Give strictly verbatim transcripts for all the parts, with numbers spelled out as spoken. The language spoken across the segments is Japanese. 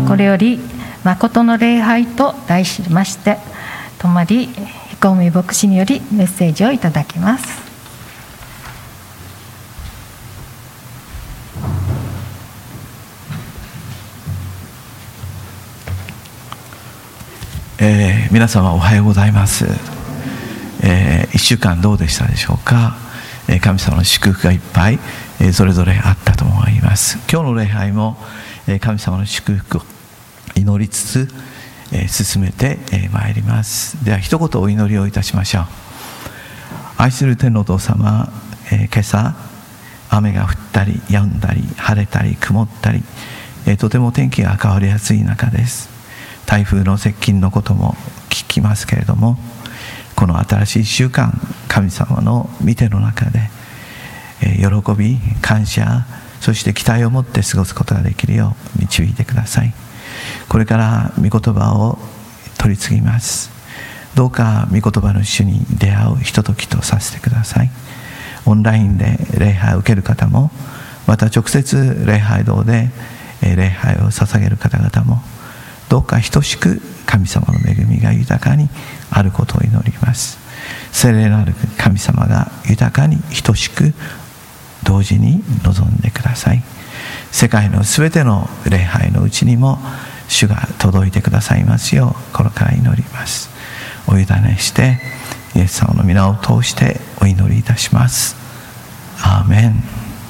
これより誠の礼拝と題しまして、泊彦海牧師によりメッセージをいただきます。 えー、皆様おはようございます。えー、いっしゅうかんどうでしたでしょうか。えー、神様の祝福がいっぱい、えー、それぞれあったと思います。今日の礼拝も、えー、神様の祝福を祈りつつ、えー、進めてまいります。では一言お祈りをいたしましょう。愛する天のお父様、えー、今朝雨が降ったり止んだり晴れたり曇ったり、えー、とても天気が変わりやすい中です。台風の接近のことも聞きますけれども、この新しいいっしゅうかん、神様の御手の中で、えー、喜び感謝そして期待を持って過ごすことができるよう導いてください。これから御言葉を取り次ぎます。どうか御言葉の主に出会うひとときとさせてください。オンラインで礼拝を受ける方も、また直接礼拝堂で礼拝を捧げる方々も、どうか等しく神様の恵みが豊かにあることを祈ります。聖霊なる神様が豊かに等しく同時に望んでください。世界のすべての礼拝のうちにも主が届いてくださいますよう心から祈ります。お委ねしてイエス様の皆を通してお祈りいたします。アーメン。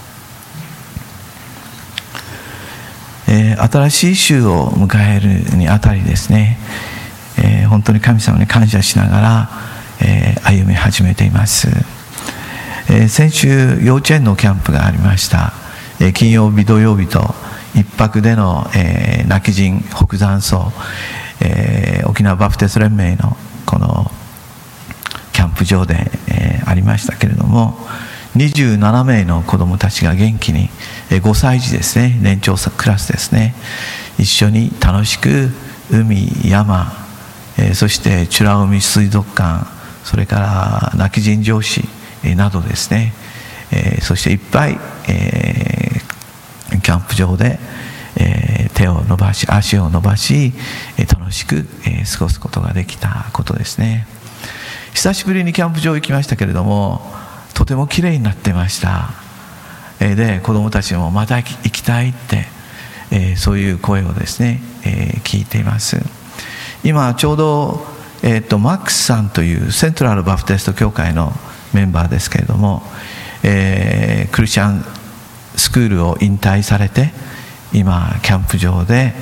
えー、新しい週を迎えるにあたりですね、えー、本当に神様に感謝しながら、えー、歩み始めています。えー、先週幼稚園のキャンプがありました。えー、金曜日土曜日と一泊での、えー、泣き人北山荘、えー、沖縄バプテス連盟のこのキャンプ場で、えー、ありましたけれども、にじゅうななめいの子どもたちが元気に、えー、ごさい児ですね、年長クラスですね、一緒に楽しく海山、えー、そして美ら海水族館、それから泣き人城市、えー、などですね、えー、そしていっぱい、えー、キャンプ場で、えー、手を伸ばし足を伸ばし、えー、楽しく、えー、過ごすことができたことですね。久しぶりにキャンプ場行きましたけれども、とてもきれいになってました。えー、で子どもたちもまた行きたいって、えー、そういう声をですね、えー、聞いています。今ちょうど、えー、とマックスさんというセントラルバプテスト教会のメンバーですけれども、えー、クリスチャンスクールを引退されて、今キャンプ場で、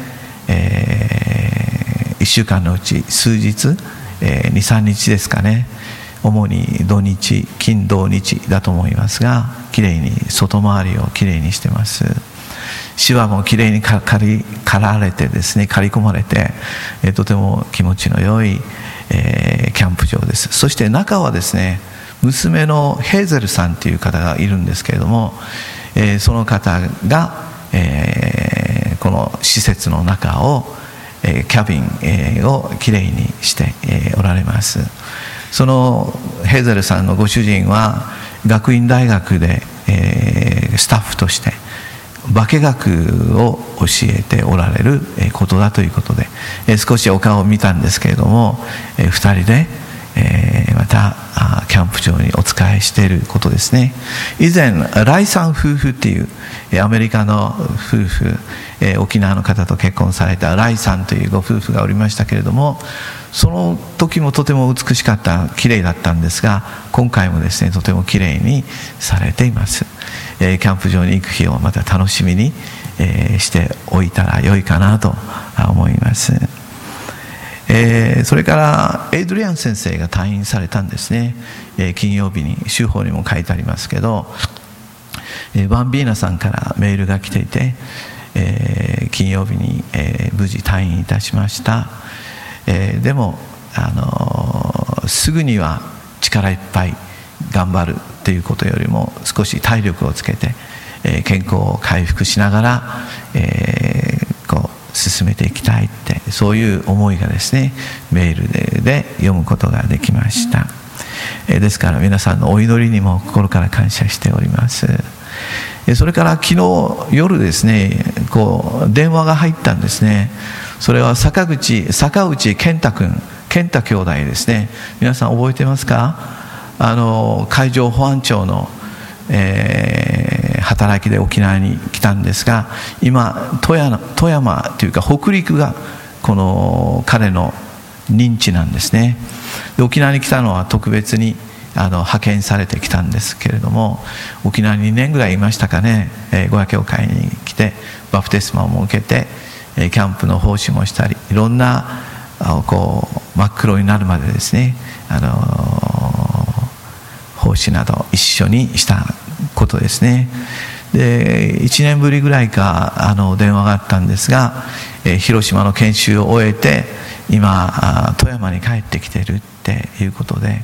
えー、いっしゅうかんのうち数日、えー、にさんにちですかね、主に土日金土日だと思いますが、きれいに外回りをきれいにしてます。芝もきれいに刈り刈られてですね、刈り込まれて、えー、とても気持ちの良い、えー、キャンプ場です。そして中はですね、娘のヘーゼルさんという方がいるんですけれども、えー、その方が、えー、この施設の中を、えー、キャビン、えー、をきれいにして、えー、おられます。そのヘーゼルさんのご主人は学院大学で、えー、スタッフとして化学を教えておられることだということで、えー、少しお顔を見たんですけれども、えー、ふたりで、えー、またキャンプ場にお仕えしていることですね。以前ライさん夫婦っていうアメリカの夫婦、えー、沖縄の方と結婚されたライさんというご夫婦がおりましたけれども、その時もとても美しかった、綺麗だったんですが、今回もですね、とても綺麗にされています。えー、キャンプ場に行く日をまた楽しみに、えー、しておいたら良いかなと思います。えー、それからエイドリアン先生が退院されたんですね。えー、金曜日に週報にも書いてありますけど、えー、バンビーナさんからメールが来ていて、えー、金曜日に、えー、無事退院いたしました。えー、でも、あのー、すぐには力いっぱい頑張るということよりも少し体力をつけて、えー、健康を回復しながら、えー、こう進めていきたいって、そういう思いがですね、メール で, で読むことができました。えー、ですから皆さんのお祈りにも心から感謝しております。 それから昨日夜ですね、こう電話が入ったんですね。それは坂口坂内健太君、健太兄弟ですね。皆さん覚えてますか？あの海上保安庁の、えー、働きで沖縄に来たんですが、今富山、富山というか北陸がこの彼の認知なんですね。で沖縄に来たのは特別にあの派遣されてきたんですけれども、沖縄ににねんぐらいいましたかね、えー、語学教会に来てバプテスマを受けて、えー、キャンプの奉仕もしたり、いろんなあこう真っ黒になるまでですね、あのー、奉仕など一緒にしたことですね。でいちねんぶりぐらいかあの電話があったんですが、えー、広島の研修を終えて今富山に帰ってきているっていうことで、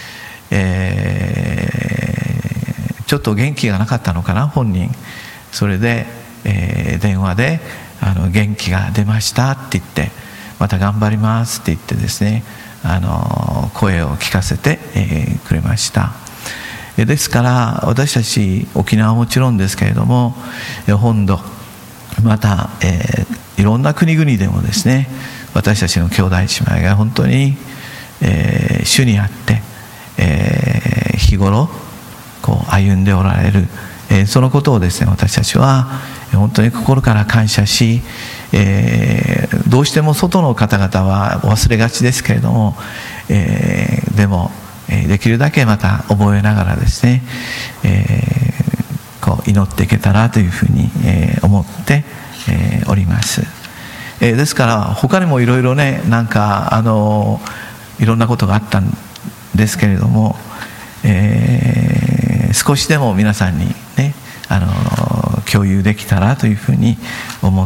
えー、ちょっと元気がなかったのかな本人。それで、えー、電話であの元気が出ましたって言って、また頑張りますって言ってですね、あの声を聞かせて、えー、くれました。ですから私たち沖縄はもちろんですけれども、本土また、えー、いろんな国々でもですね、私たちの兄弟姉妹が本当に、えー、主にあって、えー、日頃こう歩んでおられる、えー、そのことをですね、私たちは本当に心から感謝し、えー、どうしても外の方々は忘れがちですけれども、えー、でもできるだけまた覚えながらですね、えー、こう祈っていけたらというふうに、えー、思って、えー、おります。えー、ですから他にもいろいろね、なんかあのいろんなことがあったんですけれども、えー、少しでも皆さんにね、あの共有できたらというふうに思って、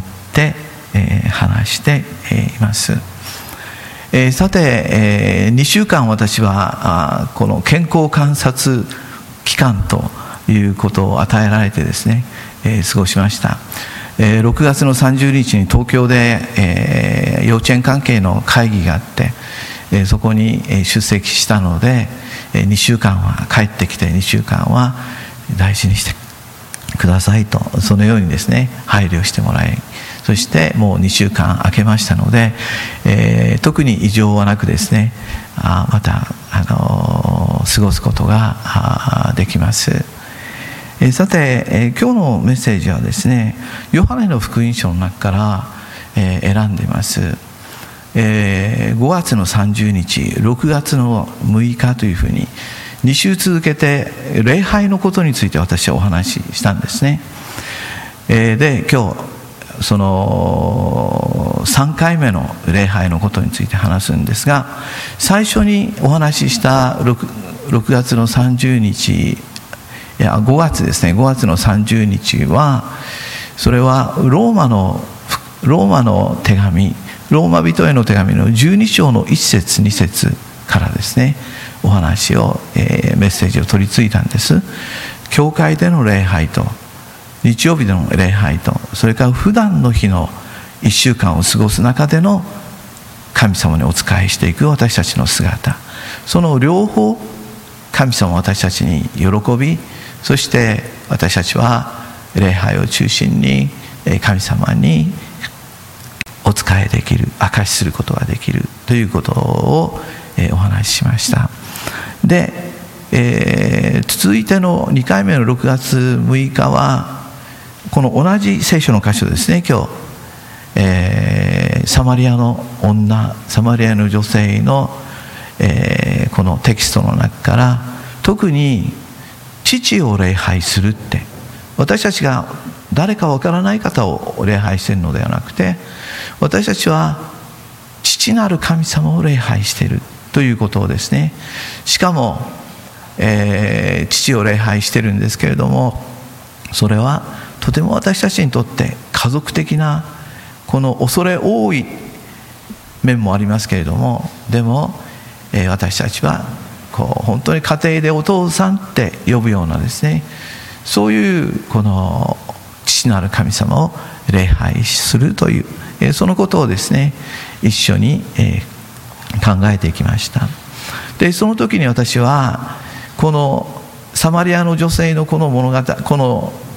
えー、話しています。えー、さて、えー、にしゅうかん私はあこの健康観察期間ということを与えられてですね、えー、過ごしました。えー、ろくがつのさんじゅうにちに東京で、えー、幼稚園関係の会議があって、えー、そこに出席したので、えー、にしゅうかんは帰ってきてにしゅうかんは大事にしてくださいと、そのようにですね配慮してもらい、そしてもうにしゅうかん空けましたので、えー、特に異常はなくですね、あまた、あのー、過ごすことができます。えー、さて、えー、今日のメッセージはですね、ヨハネの福音書の中から、えー、選んでいます。えー、ごがつのさんじゅうにち、ろくがつのむいかというふうにに週続けて礼拝のことについて私はお話ししたんですね。えー、で今日そのさんかいめの礼拝のことについて話すんですが、最初にお話しした 6, ろくがつのさんじゅうにち、いやごがつですね、ごがつのさんじゅうにちは、それはローマのローマの手紙、ローマ人への手紙のじゅうにしょうのいっせつにせつからですね、お話を、えー、メッセージを取り継いだんです。教会での礼拝と日曜日での礼拝と、それから普段の日のいっしゅうかんを過ごす中での神様にお仕えしていく私たちの姿、その両方神様は私たちに喜び、そして私たちは礼拝を中心に神様にお仕えできる、証しすることができるということをお話ししました。で、えー、続いてのにかいめのろくがつむいかはこの同じ聖書の箇所ですね。今日、えー、サマリアの女、サマリアの女性の、えー、このテキストの中から特に父を礼拝するって、私たちが誰かわからない方を礼拝しているのではなくて、私たちは父なる神様を礼拝しているということをですね、しかも、えー、父を礼拝しているんですけれども、それはとても私たちにとって家族的なこの恐れ多い面もありますけれども、でも、えー、私たちはこう本当に家庭でお父さんって呼ぶようなですね、そういうこの父なる神様を礼拝するという、えー、そのことをですね一緒に、えー、考えていきました。でその時に私はこのサマリアの女性のこの物語、この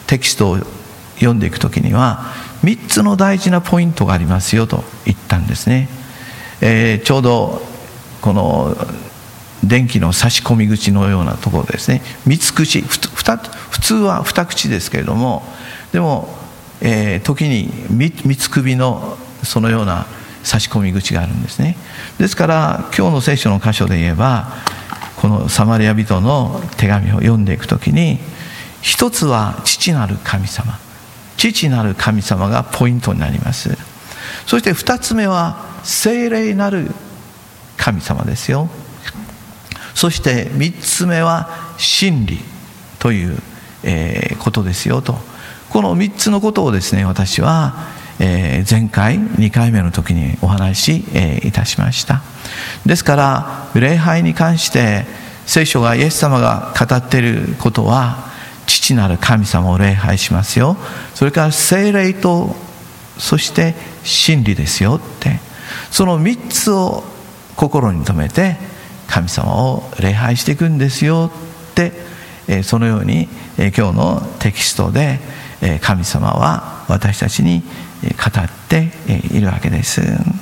テキストを読んでいくときにはみっつの大事なポイントがありますよと言ったんですね。えー、ちょうどこの電気の差し込み口のようなところですね、三つ口、普通は二口ですけれども、でも、えー、時に三つ首のそのような差し込み口があるんですね。ですから今日の聖書の箇所で言えば、このサマリア人の手紙を読んでいくときに、一つは父なる神様、父なる神様がポイントになります。そして二つ目は聖霊なる神様ですよ。そして三つ目は真理という、えー、ことですよと。この三つのことをですね、私は、えー、前回にかいめの時にお話し、えー、いたしました。ですから礼拝に関して聖書がイエス様が語っていることは、父なる神様を礼拝しますよ、それから聖霊と、そして真理ですよって、その三つを心に留めて神様を礼拝していくんですよって、そのように今日のテキストで神様は私たちに語っているわけです。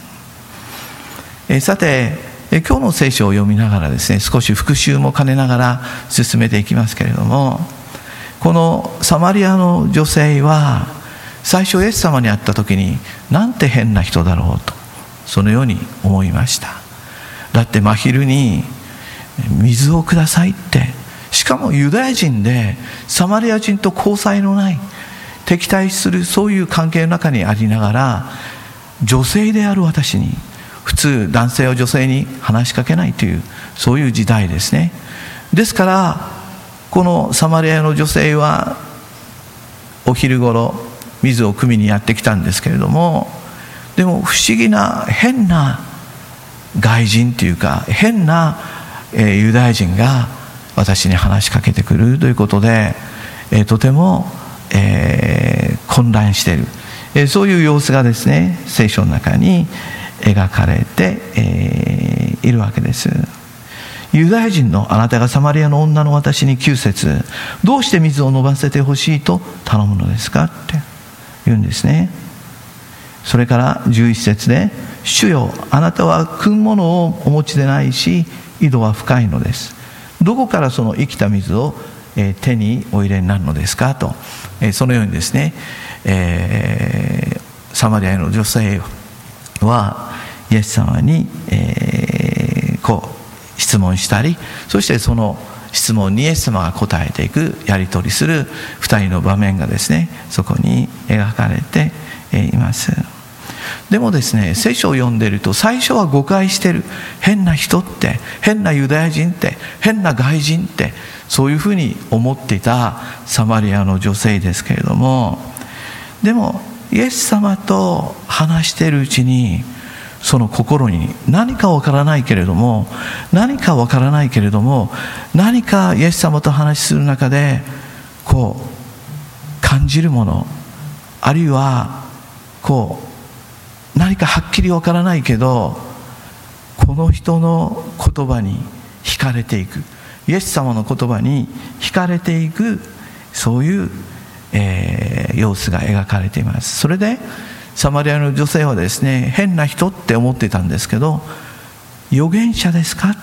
さて、今日の聖書を読みながらですね、少し復習も兼ねながら進めていきますけれども、このサマリアの女性は最初イエス様に会った時に、なんて変な人だろうと、そのように思いました。だって真昼に水をくださいって、しかもユダヤ人でサマリア人と交際のない、敵対するそういう関係の中にありながら、女性である私に、普通男性は女性に話しかけないという、そういう時代ですね。ですからこのサマリアの女性はお昼頃水を汲みにやってきたんですけれども、でも不思議な変な外人というか、変な、えー、ユダヤ人が私に話しかけてくるということで、えー、とても、えー、混乱している、えー、そういう様子がですね、聖書の中に描かれて、えー、いるわけです。ユダヤ人のあなたがサマリアの女の私にきゅう節、どうして水を飲ませてほしいと頼むのですかって言うんですね。それからじゅういち節で、主よ、あなたは汲むものをお持ちでないし、井戸は深いのです。どこからその生きた水を、えー、手にお入れになるのですかと、えー、そのようにですね、えー、サマリアの女性はイエス様に、えー、こう質問したり、そしてその質問にイエス様が答えていく、やり取りする二人の場面がですね、そこに描かれています。でもですね、聖書を読んでいると最初は誤解してる、変な人って、変なユダヤ人って、変な外人って、そういうふうに思っていたサマリアの女性ですけれども、でもイエス様と話しているうちに、その心に何かわからないけれども何かわからないけれども何かイエス様と話しする中でこう感じるもの、あるいはこう何かはっきりわからないけど、この人の言葉に惹かれていく、イエス様の言葉に惹かれていく、そういう、えー、様子が描かれています。それでサマリアの女性はですね、変な人って思ってたんですけど、預言者ですかって、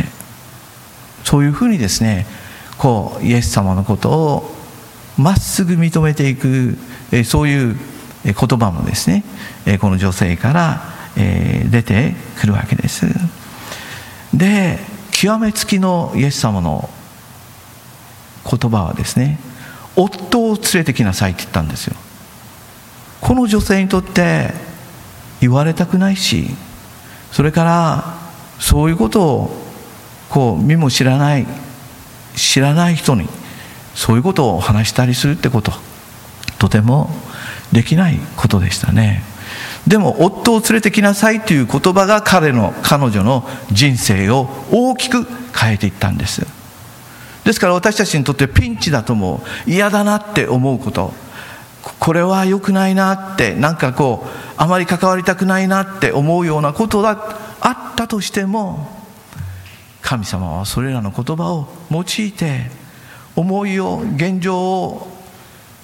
そういうふうにですね、こうイエス様のことをまっすぐ認めていく、えそういう言葉もですね、この女性から、えー、出てくるわけです。で、極めつきのイエス様の言葉はですね、夫を連れてきなさいって言ったんですよ。この女性にとって言われたくないし、それからそういうことをこう見も知らない知らない人にそういうことを話したりするってこと、とてもできないことでしたね。でも夫を連れてきなさいという言葉が彼の彼女の人生を大きく変えていったんです。ですから私たちにとってピンチだとも嫌だなって思うこと、これは良くないなって、なんかこうあまり関わりたくないなって思うようなことがあったとしても、神様はそれらの言葉を用いて思いを、現状を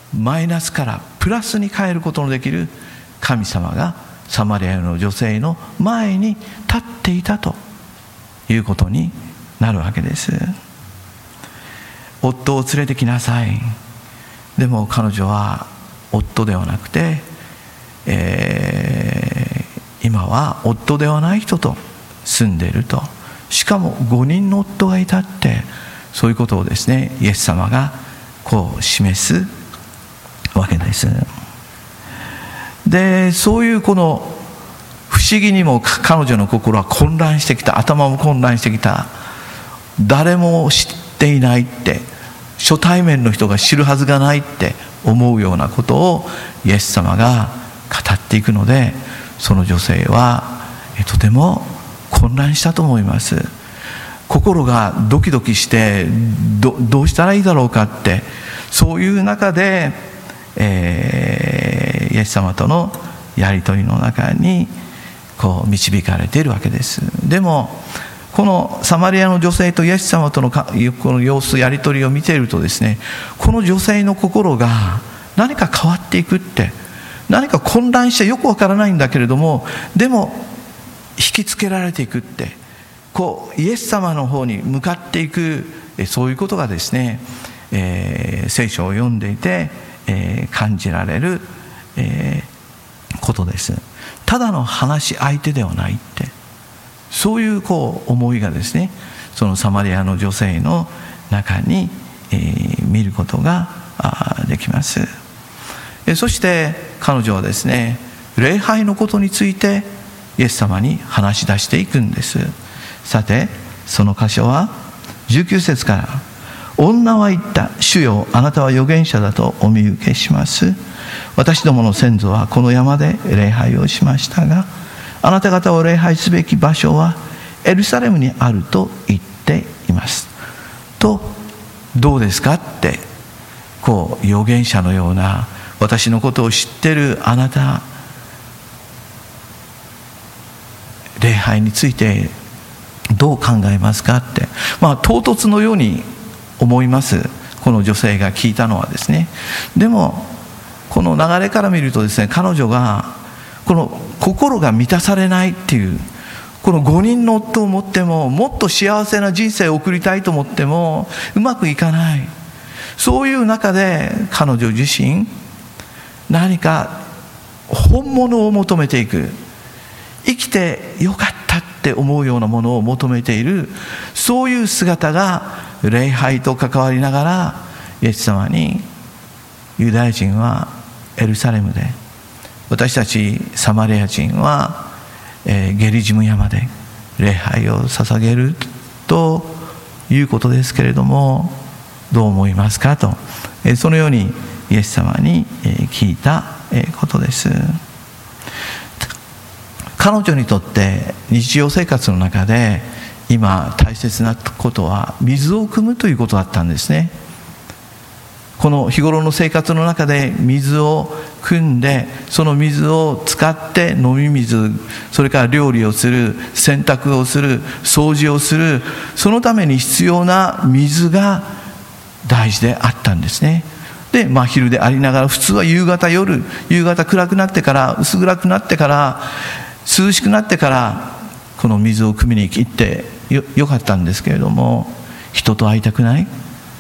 マイナスからプラスに変えることのできる神様がサマリアの女性の前に立っていたということになるわけです。夫を連れてきなさい。でも彼女は夫ではなくて、えー、今は夫ではない人と住んでいると。しかもごにんの夫がいたって、そういうことをですね、イエス様がこう示すわけです。で、そういうこの不思議にも彼女の心は混乱してきた、頭も混乱してきた。誰も知っていないって、初対面の人が知るはずがないって思うようなことをイエス様が語っていくので、その女性はとても混乱したと思います。心がドキドキして ど, どうしたらいいだろうかって、そういう中で、えー、イエス様とのやり取りの中にこう導かれているわけです。でもこのサマリアの女性とイエス様とのこの様子、やり取りを見ているとですね、この女性の心が何か変わっていくって、何か混乱してよくわからないんだけれども、でも引きつけられていくって、こうイエス様の方に向かっていく、そういうことがですね、えー、聖書を読んでいて、えー、感じられる、えー、ことです。ただの話し相手ではないって、そういうこう思いがですね、そのサマリアの女性の中に、えー、見ることができます。そして彼女はですね、礼拝のことについてイエス様に話し出していくんです。さてその箇所はじゅうきゅう節から、女は言った。主よ、あなたは預言者だとお見受けします。私どもの先祖はこの山で礼拝をしましたが、あなた方を礼拝すべき場所はエルサレムにあると言っていますと。どうですかって、こう預言者のような、私のことを知ってるあなた、礼拝についてどう考えますかって、まあ唐突のように思います。この女性が聞いたのはですね。でもこの流れから見るとですね、彼女がこの心が満たされないっていう、このごにんの夫を持っても、もっと幸せな人生を送りたいと思ってもうまくいかない。そういう中で彼女自身、何か本物を求めていく、生きてよかったって思うようなものを求めている、そういう姿が礼拝と関わりながら、イエス様に、ユダヤ人はエルサレムで、私たちサマリア人は、えー、ゲリジム山で礼拝を捧げるということですけれども、どう思いますかと、えー、そのようにイエス様に、えー、聞いた、えー、ことです。彼女にとって日常生活の中で今大切なことは水を汲むということだったんですね。この日頃の生活の中で水を汲んで、その水を使って飲み水、それから料理をする、洗濯をする、掃除をする、そのために必要な水が大事であったんですね。で、真昼でありながら、普通は夕方、夜、夕方暗くなってから、薄暗くなってから、涼しくなってからこの水を汲みに行ってよ、よかったんですけれども、人と会いたくない、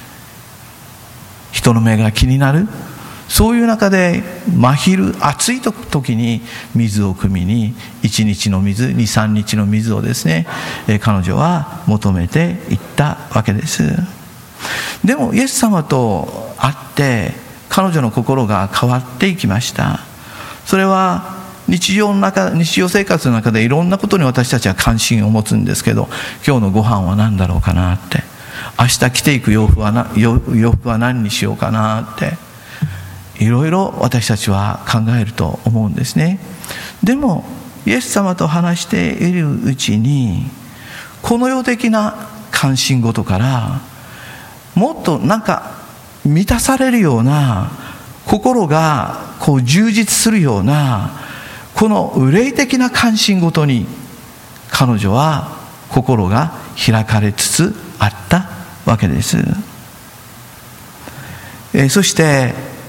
人の目が気になる、そういう中で真昼暑い時に水を汲みに、いちにちの水、にさんにちの水をですね、彼女は求めていったわけです。でもイエス様と会って彼女の心が変わっていきました。それは日常の中、日常生活の中でいろんなことに私たちは関心を持つんですけど、今日のご飯は何だろうかなって、明日着ていく洋服はな、洋服は何にしようかなって、いろいろ私たちは考えると思うんですね。でもイエス様と話しているうちに、この世的な関心事からもっとなんか満たされるような、心がこう充実するような、この霊的な関心事に彼女は心が開かれつつあったわけです。えー、そして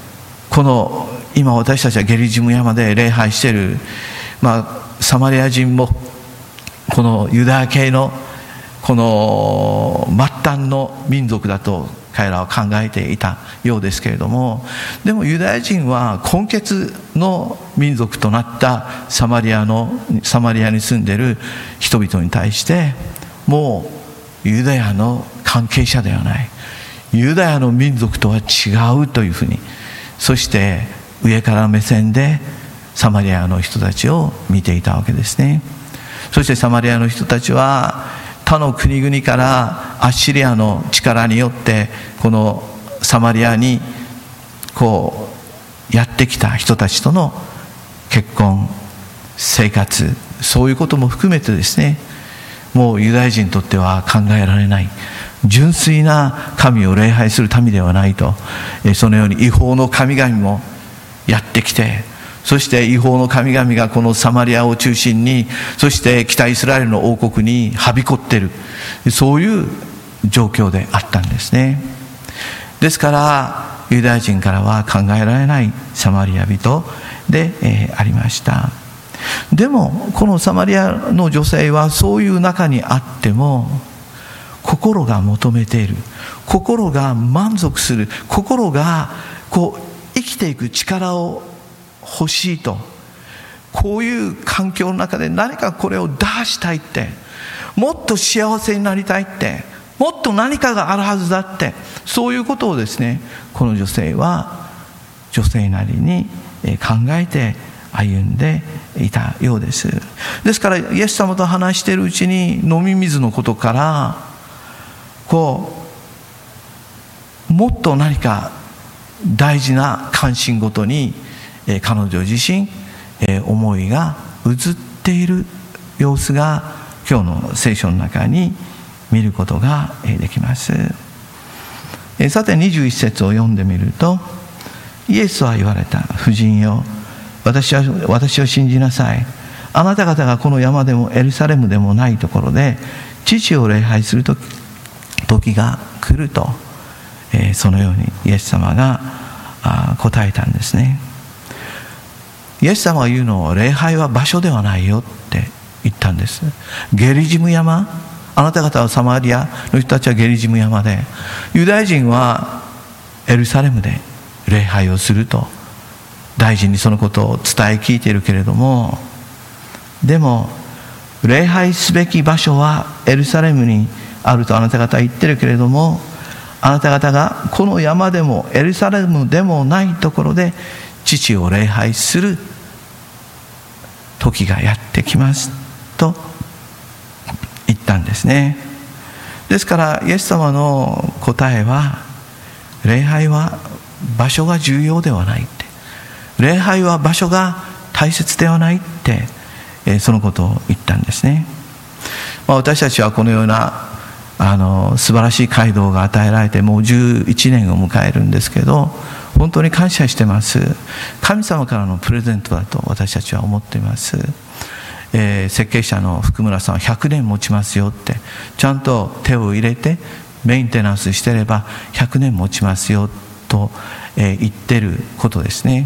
この今私たちはゲリジム山で礼拝している、まあ、サマリア人もこのユダヤ系のこの末端の民族だと彼らは考えていたようですけれども、でもユダヤ人は根血の民族となったサマリアのサマリアに住んでいる人々に対して、もうユダヤの関係者ではない、ユダヤの民族とは違うというふうに、そして上から目線でサマリアの人たちを見ていたわけですね。そしてサマリアの人たちは他の国々からアッシリアの力によってこのサマリアにこうやってきた人たちとの結婚、生活、そういうことも含めてですね、もうユダヤ人にとっては考えられない、純粋な神を礼拝する民ではないと、そのように違法の神々もやってきて、そして違法の神々がこのサマリアを中心に、そして北イスラエルの王国にはびこっている、そういう状況であったんですね。ですからユダヤ人からは考えられないサマリア人で、えー、ありました。でもこのサマリアの女性はそういう中にあっても心が求めている、心が満足する、心がこう生きていく力を欲しいと、こういう環境の中で何かこれを出したいって、もっと幸せになりたいって、もっと何かがあるはずだって、そういうことをですね、この女性は女性なりに考えて歩んでいたようです。ですからイエス様と話しているうちに、飲み水のことからこうもっと何か大事な関心ごとに彼女自身思いが移っている様子が今日の聖書の中に見ることができます。さてにじゅういち節を読んでみると、イエスは言われた。婦人よ、私は私を信じなさい。あなた方がこの山でもエルサレムでもないところで父を礼拝する時、時が来ると、そのようにイエス様が答えたんですね。イエス様が言うのは、礼拝は場所ではないよって言ったんです。ゲリジム山、あなた方はサマリアの人たちはゲリジム山で、ユダヤ人はエルサレムで礼拝をすると大臣にそのことを伝え聞いているけれども、でも礼拝すべき場所はエルサレムにあるとあなた方は言ってるけれども、あなた方がこの山でもエルサレムでもないところで父を礼拝する時がやってきますと言ったんですね。ですからイエス様の答えは、礼拝は場所が重要ではないって、礼拝は場所が大切ではないって、えー、そのことを言ったんですね。まあ、私たちはこのようなあの素晴らしい街道が与えられてもうじゅういちねんを迎えるんですけど、本当に感謝してます。神様からのプレゼントだと私たちは思っています。えー、設計者の福村さんはひゃくねん持ちますよって、ちゃんと手を入れてメンテナンスしてればひゃくねん持ちますよと、えー、言ってることですね。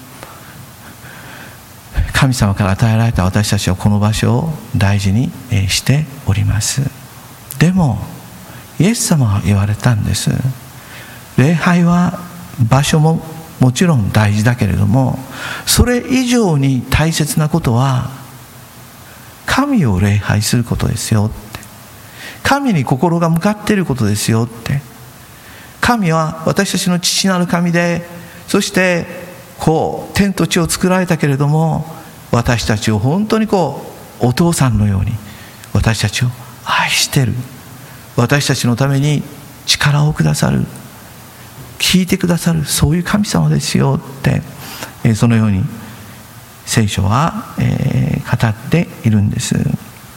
神様から与えられた私たちはこの場所を大事にしております。でもイエス様が言われたんです。礼拝は場所ももちろん大事だけれども、それ以上に大切なことは神を礼拝することですよって、神に心が向かっていることですよって。神は私たちの父なる神で、そしてこう天と地を作られたけれども、私たちを本当にこうお父さんのように私たちを愛してる、私たちのために力をくださる、聞いてくださる、そういう神様ですよって、えー、そのように聖書は、えー、語っているんです。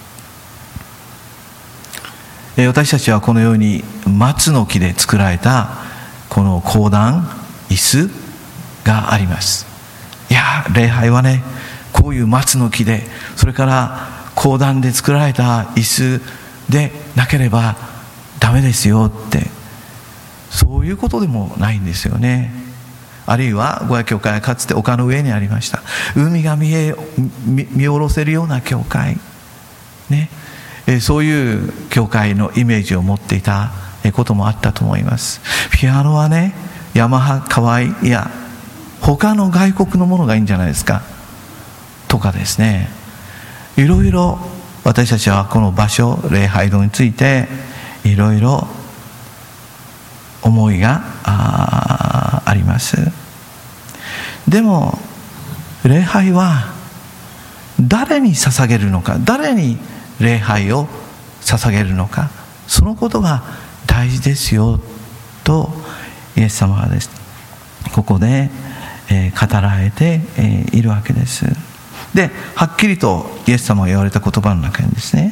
えー、私たちはこのように松の木で作られたこの講談椅子があります。いや礼拝はね、こういう松の木で、それから講談で作られた椅子でなければダメですよって、そういうことでもないんですよね。 あるいはゴヤ教会はかつて丘の上にありました。海が見え見見下ろせるような教会、ね、えそういう教会のイメージを持っていたこともあったと思います。ピアノはね、ヤマハ、カワイ、いや他の外国のものがいいんじゃないですかとかですね、いろいろ私たちはこの場所、礼拝堂についていろいろ思いが あ, あります。でも礼拝は誰に捧げるのか、誰に礼拝を捧げるのか、そのことが大事ですよとイエス様はです、ここで、えー、語られて、えー、いるわけです。で、はっきりとイエス様が言われた言葉の中にですね、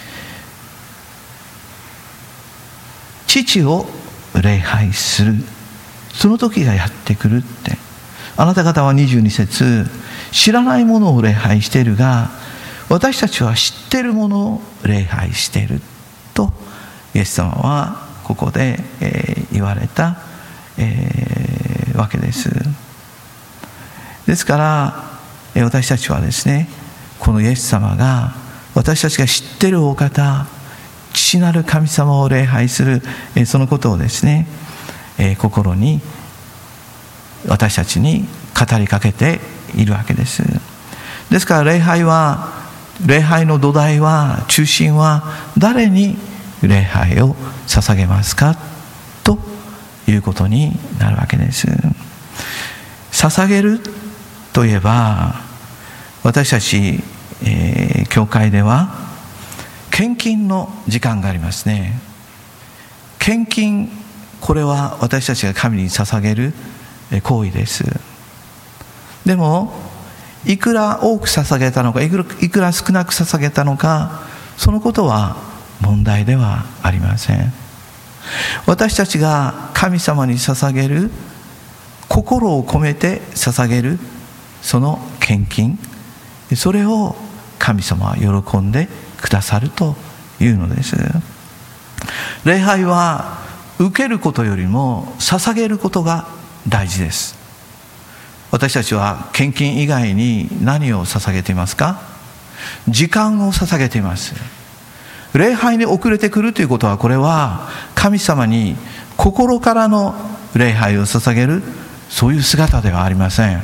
父を礼拝する、その時がやってくるって。あなた方はにじゅうに節、知らないものを礼拝しているが私たちは知っているものを礼拝しているとイエス様はここで、えー、言われた、えー、わけです。ですから私たちはですね、このイエス様が私たちが知っているお方、父なる神様を礼拝する、そのことをですね、心に私たちに語りかけているわけです。ですから礼拝は、礼拝の土台は、中心は誰に礼拝を捧げますかということになるわけです。捧げるといえば、私たち、えー、教会では献金の時間がありますね。献金、これは私たちが神に捧げる行為です。でもいくら多く捧げたのか、いくら、いくら少なく捧げたのか、そのことは問題ではありません。私たちが神様に捧げる、心を込めて捧げるその献金、それを神様は喜んでくださるというのです。礼拝は受けることよりも捧げることが大事です。私たちは献金以外に何を捧げていますか？時間を捧げています。礼拝に遅れてくるということは、これは神様に心からの礼拝を捧げる、そういう姿ではありません。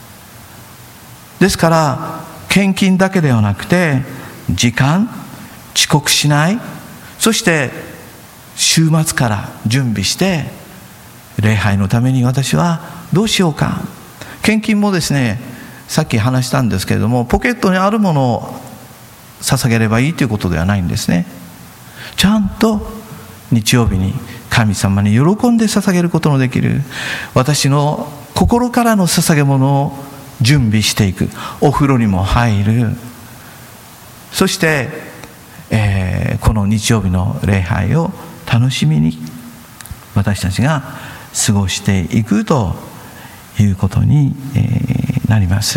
ですから献金だけではなくて、時間、遅刻しない、そして週末から準備して礼拝のために私はどうしようか。献金もですね、さっき話したんですけれども、ポケットにあるものを捧げればいいということではないんですね。ちゃんと日曜日に神様に喜んで捧げることのできる、私の心からの捧げ物を準備していく。お風呂にも入る。そして、えー、この日曜日の礼拝を楽しみに私たちが過ごしていくということに、えー、なります。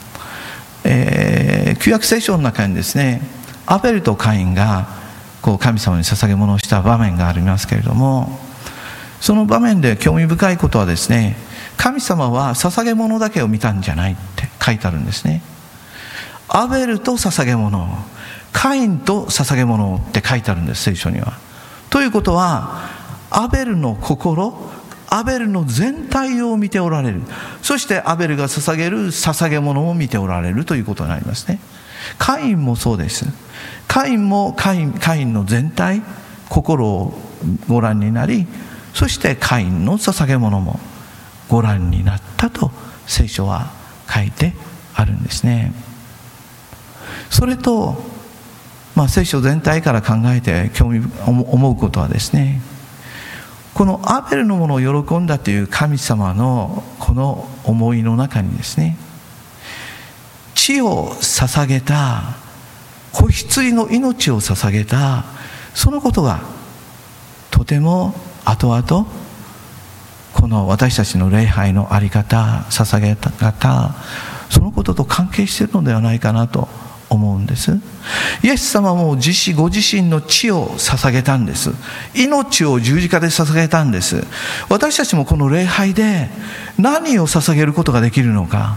えー、旧約聖書の中にですね、アベルとカインがこう神様に捧げ物をした場面がありますけれども、その場面で興味深いことはですね、神様は捧げ物だけを見たんじゃないって書いてあるんですね。アベルと捧げ物、カインと捧げ物って書いてあるんです、聖書には。ということは、アベルの心、アベルの全体を見ておられる。そしてアベルが捧げる捧げ物を見ておられるということになりますね。カインもそうです。カインもカイン、カインの全体、心をご覧になり、そしてカインの捧げ物もご覧になったと聖書は書いてあるんですね。それと、まあ、聖書全体から考えて興味思うことはですね、このアベルのものを喜んだという神様のこの思いの中にですね、血を捧げた、子羊の命を捧げた、そのことがとても後々この私たちの礼拝のあり方、捧げ方、そのことと関係しているのではないかなと思うんです。イエス様も自身ご自身の血を捧げたんです。命を十字架で捧げたんです。私たちもこの礼拝で何を捧げることができるのか。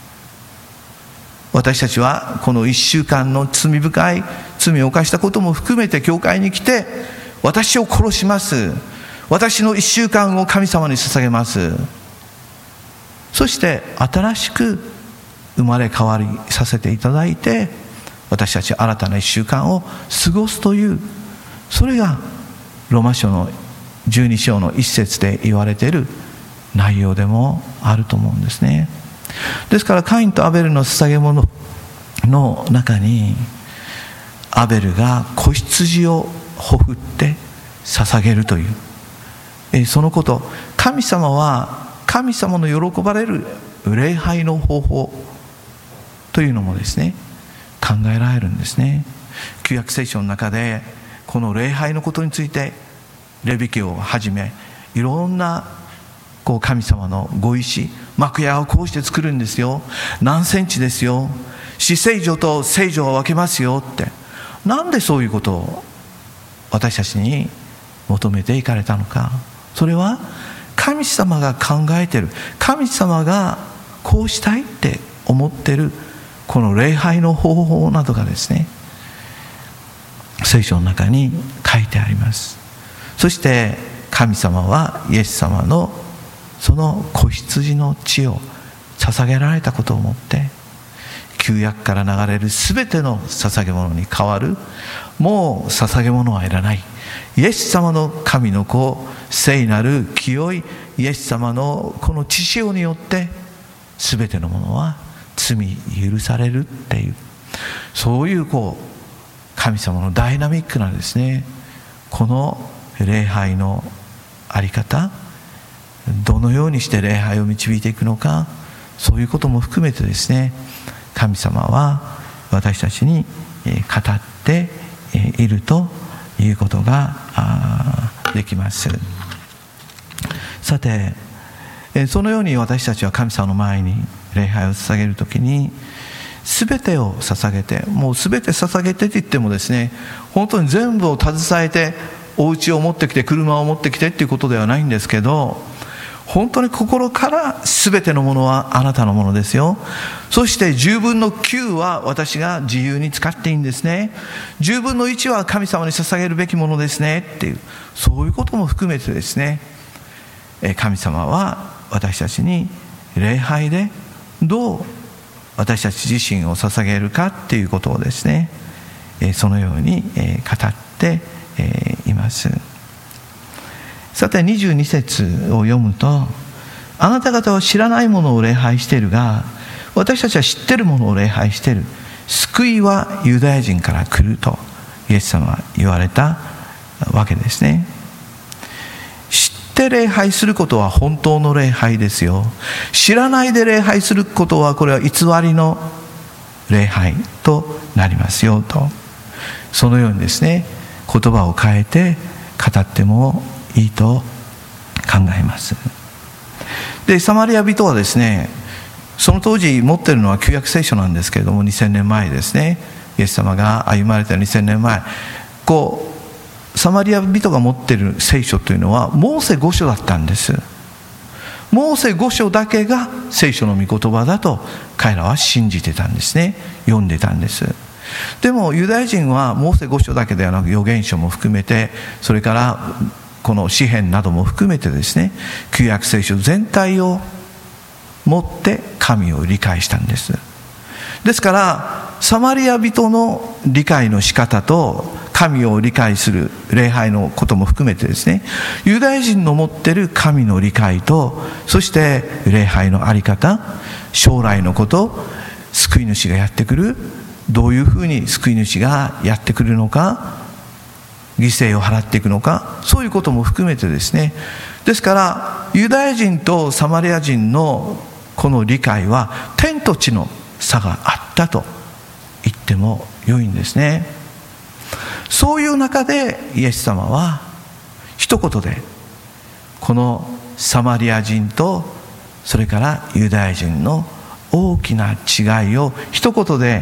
私たちはこのいっしゅうかんの罪深い罪を犯したことも含めて教会に来て、私を殺します、私のいっしゅうかんを神様に捧げます、そして新しく生まれ変わりさせていただいて、私たち新たないっしゅうかんを過ごすという、それがローマ書のじゅうに章の一節で言われている内容でもあると思うんですね。ですからカインとアベルの捧げ物の中に、アベルが子羊をほふって捧げるという、えそのこと、神様は神様の喜ばれる礼拝の方法というのもですね、考えられるんですね。旧約聖書の中でこの礼拝のことについて、レビ記をはじめいろんなこう神様のご意志、幕屋をこうして作るんですよ、何センチですよ、至聖所と聖所を分けますよって、なんでそういうことを私たちに求めていかれたのか。それは神様が考えている、神様がこうしたいって思っているこの礼拝の方法などがですね、聖書の中に書いてあります。そして神様はイエス様のその子羊の血を捧げられたことをもって、旧約から流れるすべての捧げ物に代わる、もう捧げ物はいらない、イエス様の神の子、聖なる清いイエス様のこの血潮によってすべてのものは罪許されるっていう、そういうこう神様のダイナミックなですね、この礼拝のあり方、どのようにして礼拝を導いていくのか、そういうことも含めてですね、神様は私たちに語っているということができます。さて、そのように私たちは神様の前に礼拝を捧げるときに、全てを捧げて、もう全て捧げてと言ってもですね、本当に全部を携えてお家を持ってきて車を持ってきてっていうことではないんですけど、本当に心から全てのものはあなたのものですよ。そしてじゅうぶんのきゅうは私が自由に使っていいんですね。じゅうぶんのいちは神様に捧げるべきものですねっていう、そういうことも含めてですね、神様は私たちに礼拝でどう私たち自身を捧げるかっていうことをですね、そのように語っています。さてにじゅうに節を読むと、あなた方は知らないものを礼拝しているが、私たちは知っているものを礼拝している。救いはユダヤ人から来るとイエス様は言われたわけですね。知って礼拝することは本当の礼拝ですよ。知らないで礼拝することは、これは偽りの礼拝となりますよと、そのようにですね、言葉を変えて語ってもいいと考えます。で、サマリア人はですね、その当時持っているのは旧約聖書なんですけれども、にせんねんまえですね、イエス様が歩まれたにせんねんまえ、こうサマリア人が持っている聖書というのはモーセご書だったんです。モーセご書だけが聖書の御言葉だと彼らは信じてたんですね、読んでたんです。でもユダヤ人はモーセご書だけではなく、預言書も含めて、それからこの詩篇なども含めてですね、旧約聖書全体を持って神を理解したんです。ですからサマリア人の理解の仕方と神を理解する礼拝のことも含めてですね、ユダヤ人の持っている神の理解と、そして礼拝のあり方、将来のこと、救い主がやってくる、どういうふうに救い主がやってくるのか、犠牲を払っていくのか、そういうことも含めてですね、ですからユダヤ人とサマリア人のこの理解は天と地の差があったと言っても良いんですね。そういう中でイエス様は一言でこのサマリア人とそれからユダヤ人の大きな違いを一言で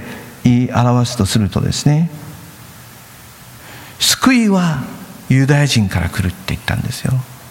言い表すとするとですね、救いはユダヤ人から来るって言ったんですよ。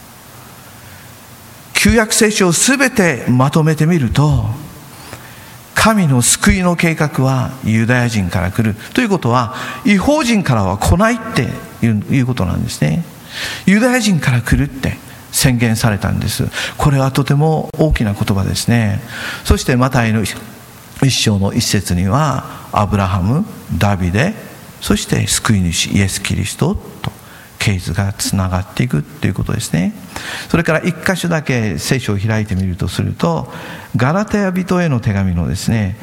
旧約聖書をすべてまとめてみると、神の救いの計画はユダヤ人から来るということは、異邦人からは来ないっていうことなんですね。ユダヤ人から来るって宣言されたんです。これはとても大きな言葉ですね。そしてマタイの一章の一節には、アブラハム、ダビデ、そして救い主イエス・キリストと系図がつながっていくということですね。それから一箇所だけ聖書を開いてみるとすると、ガラテヤ人への手紙のですね、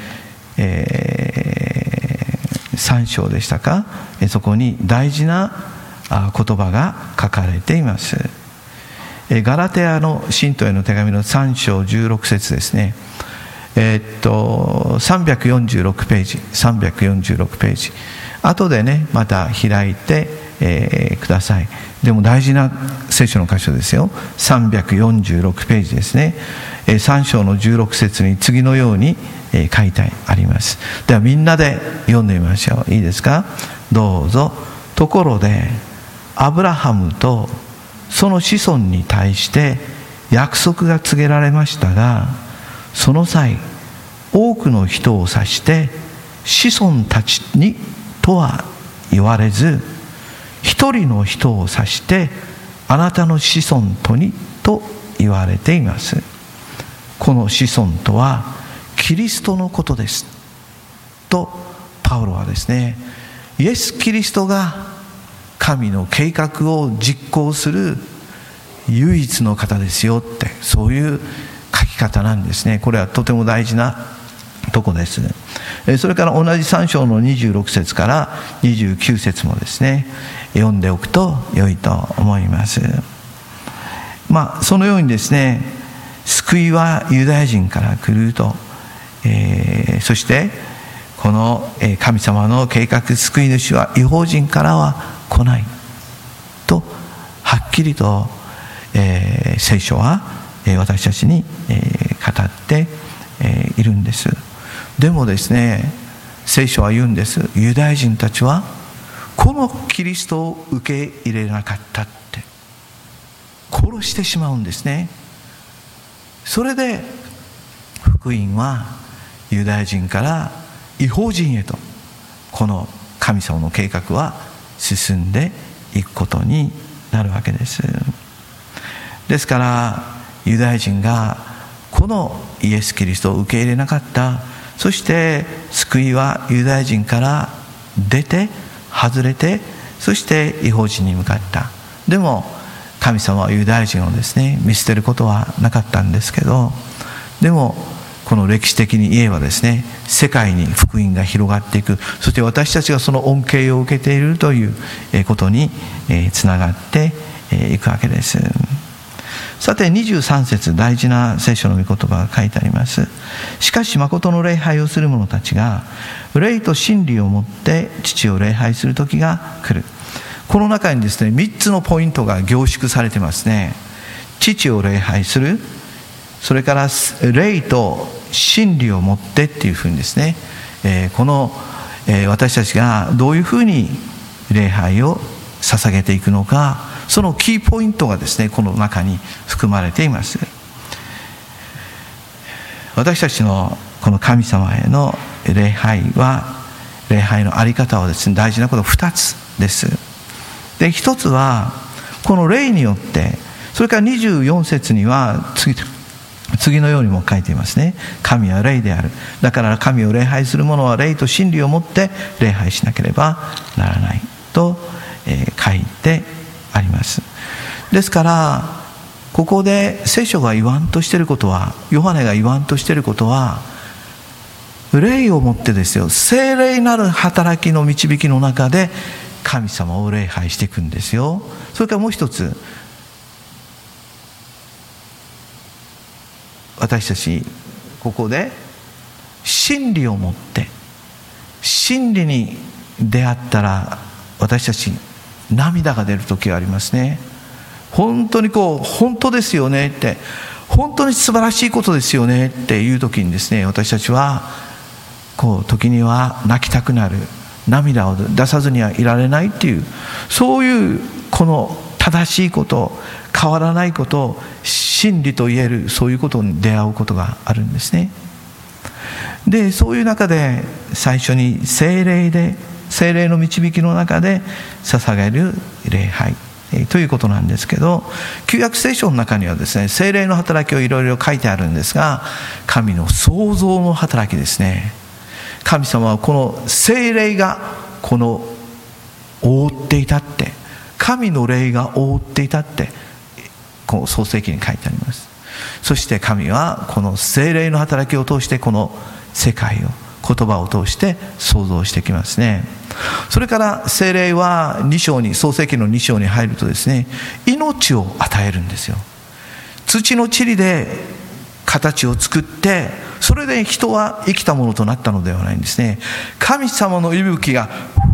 えー、さん章でしたか、そこに大事な言葉が書かれています。ガラテヤの信徒への手紙のさん章じゅうろく節ですね。えー、っとさんびゃくよんじゅうろくページさんびゃくよんじゅうろくページ、後でねまた開いて、えー、ください。でも大事な聖書の箇所ですよ。さんびゃくよんじゅうろくページですね。えー、さん章のじゅうろく節に次のように、えー、書いてあります。ではみんなで読んでみましょう。いいですか。どうぞ。ところでアブラハムとその子孫に対して約束が告げられましたが、その際多くの人を指して子孫たちにとは言われず、一人の人を指してあなたの子孫とにと言われています。この子孫とはキリストのことですとパウロはですね、イエス・キリストが神の計画を実行する唯一の方ですよって、そういう書き方なんですね。これはとても大事なとこです。それから同じさん章のにじゅうろく節からにじゅうきゅう節もですね、読んでおくと良いと思います。まあそのようにですね、救いはユダヤ人から来ると、えー、そしてこの神様の計画、救い主は異邦人からは来ないとはっきりと、えー、聖書は私たちに語っているんです。でもですね、聖書は言うんです。ユダヤ人たちはこのキリストを受け入れなかったって、殺してしまうんですね。それで福音はユダヤ人から異邦人へと、この神様の計画は進んでいくことになるわけです。ですからユダヤ人がこのイエス・キリストを受け入れなかった。そして救いはユダヤ人から出て外れて、そして異邦人に向かった。でも神様はユダヤ人をですね見捨てることはなかったんですけど、でもこの歴史的に言えばですね、世界に福音が広がっていく、そして私たちがその恩恵を受けているということにつながっていくわけです。さてにじゅうさん節、大事な聖書の御言葉が書いてあります。しかし誠の礼拝をする者たちが霊と真理をもって父を礼拝する時が来る。この中にですねみっつのポイントが凝縮されてますね。父を礼拝する、それから霊と真理をもってっていうふうにですね、えー、この、えー、私たちがどういうふうに礼拝を捧げていくのか、そのキーポイントがですねこの中に含まれています。私たちのこの神様への礼拝は、礼拝のあり方はですね大事なことふたつです。でひとつはこの霊によって、それからにじゅうよん節には次次のようにも書いていますね。神は霊である。だから神を礼拝する者は霊と真理をもって礼拝しなければならないと、えー、書いてあります。ですからここで聖書が言わんとしていることは、ヨハネが言わんとしていることは、霊をもってですよ、聖霊なる働きの導きの中で神様を礼拝していくんですよ。それからもう一つ、私たちここで真理をもって、真理に出会ったら私たち涙が出る時がありますね。本当にこう本当ですよねって、本当に素晴らしいことですよねっていう時にですね、私たちはこう時には泣きたくなる、涙を出さずにはいられないっていう、そういうこの正しいこと、変わらないこと、真理と言えるそういうことに出会うことがあるんですね。でそういう中で最初に聖霊で、聖霊の導きの中で捧げる礼拝ということなんですけど、旧約聖書の中にはですね、聖霊の働きをいろいろ書いてあるんですが、神の創造の働きですね。神様はこの聖霊がこの覆っていたって、神の霊が覆っていたってこう創世記に書いてあります。そして神はこの聖霊の働きを通してこの世界を、言葉を通して創造してきますね。それから聖霊はに章に、創世記のに章に入るとですね、命を与えるんですよ。土の塵で形を作って、それで人は生きたものとなったのではないんですね。神様の息吹が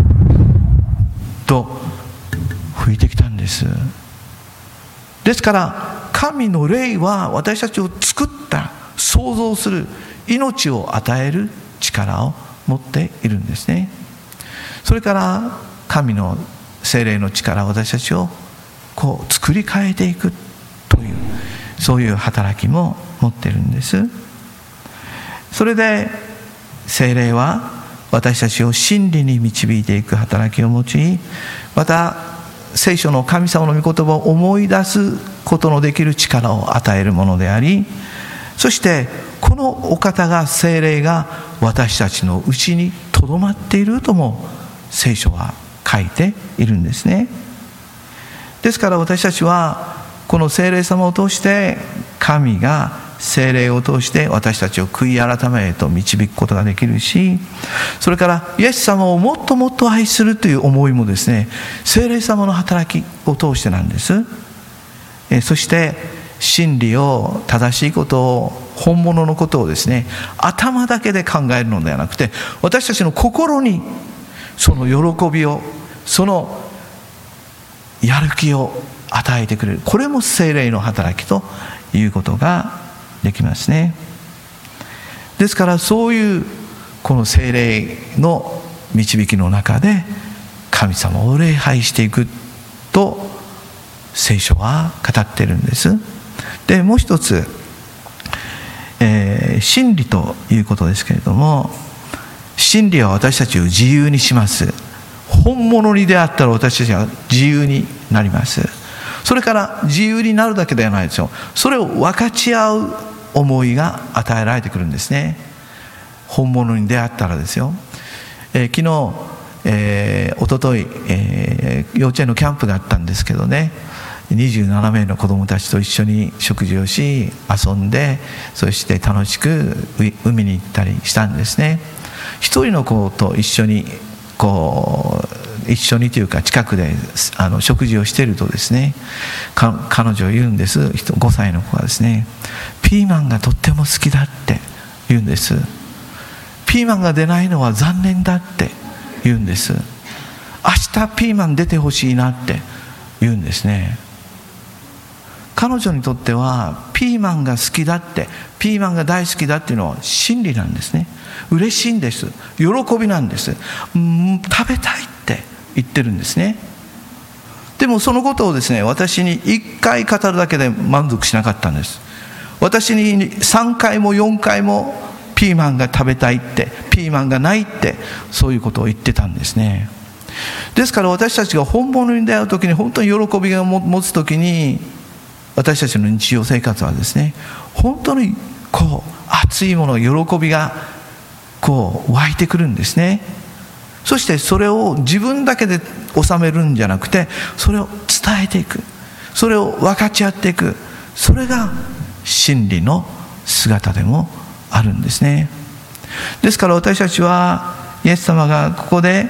と吹いてきたんです。ですから神の霊は私たちを作った、創造する、命を与える力を持っているんですね。それから神の聖霊の力は私たちをこう作り変えていくという、そういう働きも持っているんです。それで聖霊は私たちを真理に導いていく働きを持ち、また聖書の神様の御言葉を思い出すことのできる力を与えるものであり、そしてこのお方が、聖霊が私たちのうちにとどまっているとも聖書は書いているんですね。ですから私たちはこの聖霊様を通して、神が聖霊を通して私たちを悔い改めへと導くことができるし、それからイエス様をもっともっと愛するという思いもですね、聖霊様の働きを通してなんです。えそして真理を、正しいことを、本物のことをですね、頭だけで考えるのではなくて、私たちの心にその喜びを、そのやる気を与えてくれる、これも聖霊の働きということができますね。ですからそういうこの聖霊の導きの中で神様を礼拝していくと聖書は語っているんです。でもう一つ、えー、真理ということですけれども、真理は私たちを自由にします。本物に出会ったら私たちは自由になります。それから自由になるだけではないですよ、それを分かち合う思いが与えられてくるんですね。本物に出会ったらですよ。えー、昨日、えー、おととい、えー、幼稚園のキャンプがあったんですけどね、にじゅうななめいの子どもたちと一緒に食事をし、遊んで、そして楽しく海に行ったりしたんですね。一人の子と一緒にこう一緒にというか近くであの食事をしているとですね、か彼女は言うんです。ごさいの子がですね、ピーマンがとっても好きだって言うんです。ピーマンが出ないのは残念だって言うんです。明日ピーマン出てほしいなって言うんですね。彼女にとってはピーマンが好きだって、ピーマンが大好きだっていうのは真理なんですね。嬉しいんです。喜びなんです。うん、食べたいって言ってるんですね。でもそのことをですね、私にいっかい語るだけで満足しなかったんです。私にさんかいもよんかいもピーマンが食べたいって、ピーマンがないって、そういうことを言ってたんですね。ですから私たちが本物に出会うときに、本当に喜びを持つときに、私たちの日常生活はですね、本当にこう熱いもの、喜びがこう湧いてくるんですね。そしてそれを自分だけで収めるんじゃなくて、それを伝えていく、それを分かち合っていく、それが真理の姿でもあるんですね。ですから私たちはイエス様がここで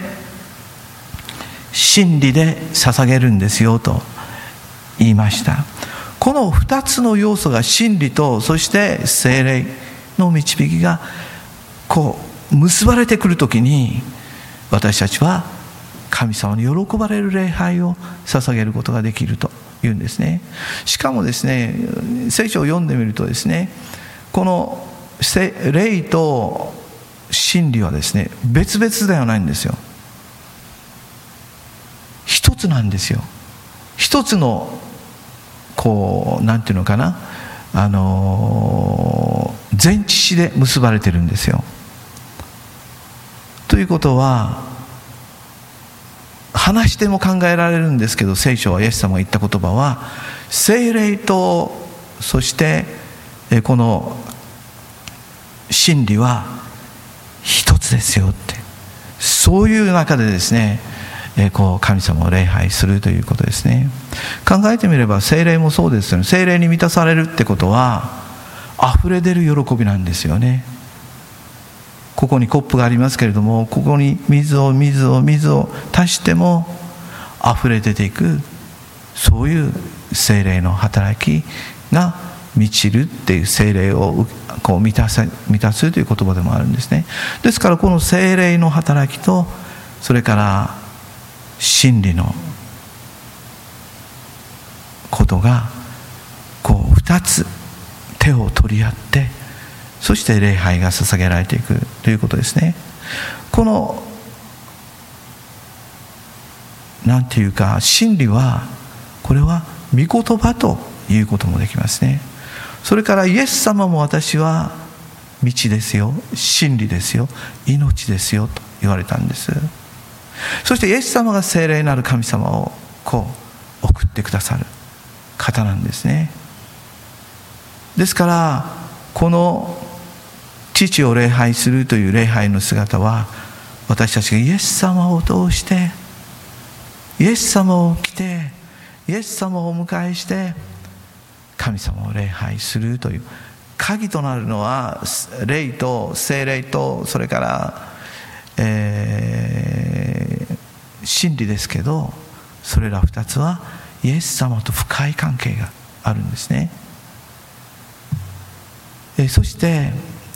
真理で捧げるんですよと言いました。このふたつの要素が、真理とそして聖霊の導きがこう結ばれてくるときに、私たちは神様に喜ばれる礼拝を捧げることができるというんですね。しかもですね、聖書を読んでみるとですね、この霊と真理はですね、別々ではないんですよ。一つなんですよ。一つのこうなんていうのかな、あの全知識で結ばれてるんですよ。ということは、話しても考えられるんですけど、聖書はイエス様が言った言葉は、聖霊とそしてこの真理は一つですよって、そういう中でですね、こう神様を礼拝するということですね。考えてみれば聖霊もそうですよね。聖霊に満たされるってことは溢れ出る喜びなんですよね。ここにコップがありますけれども、ここに水を水を水を足しても溢れ出ていく、そういう聖霊の働きが満ちるっていう、聖霊をこう満たせ満たすという言葉でもあるんですね。ですからこの聖霊の働きと、それから真理のことがこう二つ手を取り合って、そして礼拝が捧げられていくということですね。このなんていうか、真理はこれは御言葉ということもできますね。それからイエス様も私は道ですよ、真理ですよ、命ですよと言われたんです。そしてイエス様が聖霊なる神様をこう送ってくださる方なんですね。ですからこの父を礼拝するという礼拝の姿は、私たちがイエス様を通してイエス様を来てイエス様をお迎えして神様を礼拝するという鍵となるのは、霊と聖霊とそれから、えー、真理ですけど、それら二つはイエス様と深い関係があるんですね。えそして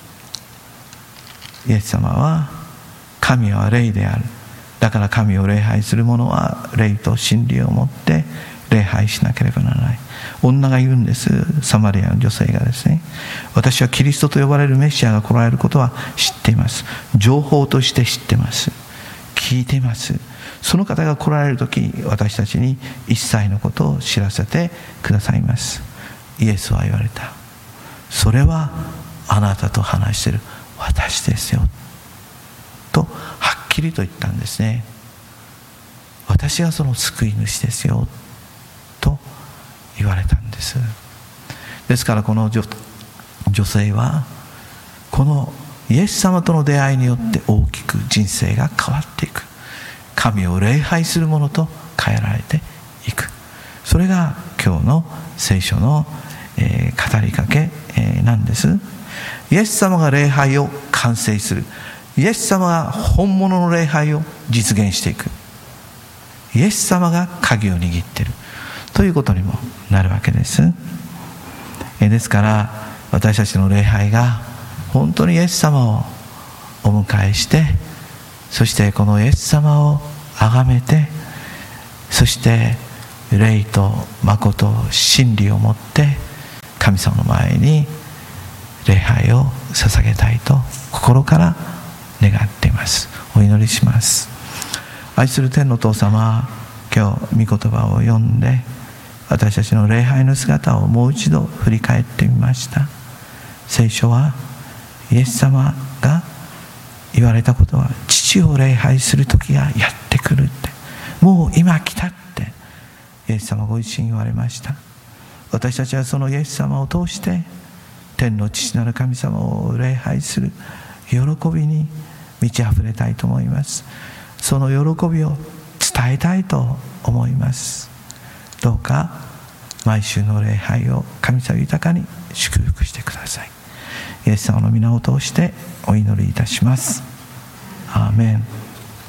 イエス様は神は霊である、だから神を礼拝する者は霊と真理をもって礼拝しなければならない。女が言うんです。サマリアの女性がですね、私はキリストと呼ばれるメシアが来られることは知っています。情報として知ってます。聞いています。その方が来られるとき、私たちに一切のことを知らせてくださいます。イエスは言われた。それはあなたと話している私ですよとはっきりと言ったんですね。私がその救い主ですよと言われたんです。ですからこの 女, 女性はこのイエス様との出会いによって大きく人生が変わっていく、神を礼拝するものと変えられていく、それが今日の聖書の、えー、語りかけ、えー、なんです。イエス様が礼拝を完成する、イエス様が本物の礼拝を実現していく、イエス様が鍵を握っているということにもなるわけです。えですから私たちの礼拝が本当にイエス様をお迎えして、そしてこのイエス様を崇めて、そして霊と誠真理をもって神様の前に礼拝を捧げたいと心から願っています。お祈りします。愛する天のお父様、今日御言葉を読んで私たちの礼拝の姿をもう一度振り返ってみました。聖書はイエス様が言われたことは、父を礼拝する時がやってくるって、もう今来たってイエス様ご自身言われました。私たちはそのイエス様を通して天の父なる神様を礼拝する喜びに満ち溢れたいと思います。その喜びを伝えたいと思います。どうか毎週の礼拝を神様豊かに祝福してください。イエス様の皆を通してお祈りいたします。アーメン。